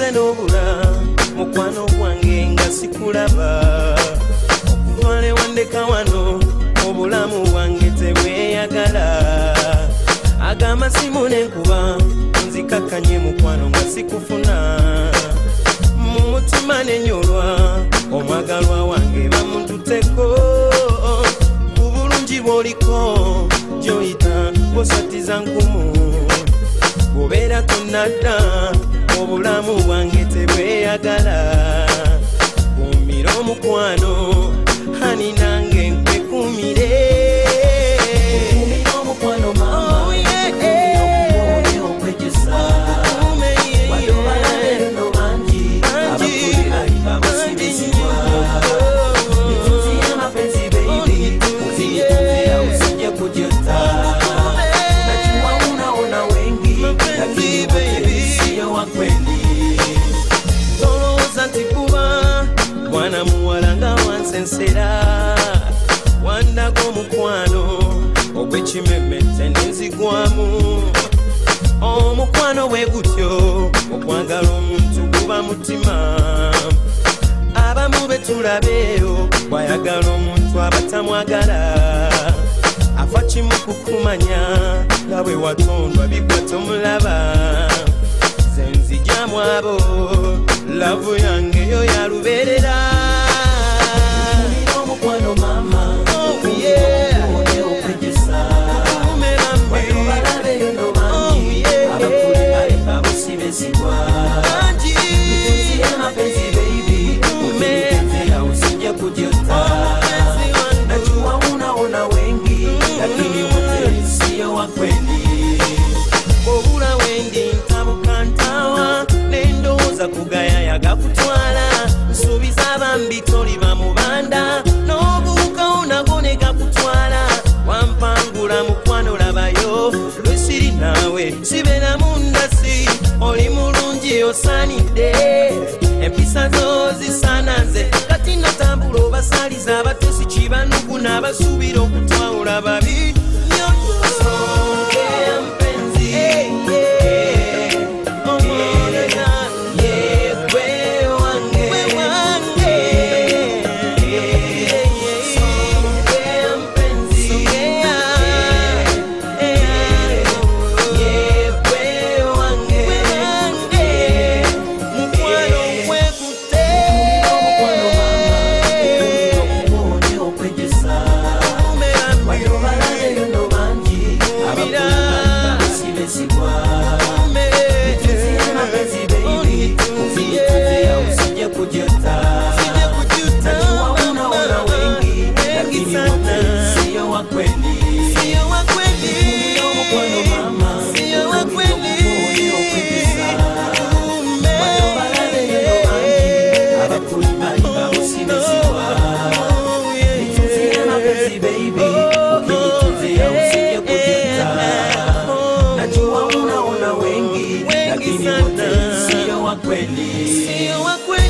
Nanga nobula mukwano gwange nga sikulaba okuvale wandeka wano obulamu bwange tebweyagala agamba simone nkuba nzikakanye mukwano nga sikufuna mu mutima nenyolwa omwagalwa wange bamututeko ku bulungi bw'oliko gyoyita bw'osatiza nkumu bw'obeera tonadda obulamu bwange tebweyagala kumira omukwano hani nange nkwekumire omukwano mama Mwana muwalanga wansensera wandago mukwano ogw'ekimemmette nenzigwamu omukwano bwe gutyo okwagala omuntu guba mutima abamu betulabeeyo bwayagala omuntu abatamwagala afa kimu kukumanya nga bwe watondwa bigwa tomulaba nzijamu abo lavu yange yo yaluberera omukwano mama obula wendi ntabukantawa nendoza kugaya yagakutwala nsuubiza abambi toliba mubanda n'obuukawo nago ne gakutwala wampangula mukwano labayo lwesiri naawe sibeera mundasi oli mulungi osaanidde empisa zo zisaanaze kati natambula obasaliza abatesi kibanugu n'abasuubira okutwawula babi Sio wa kweli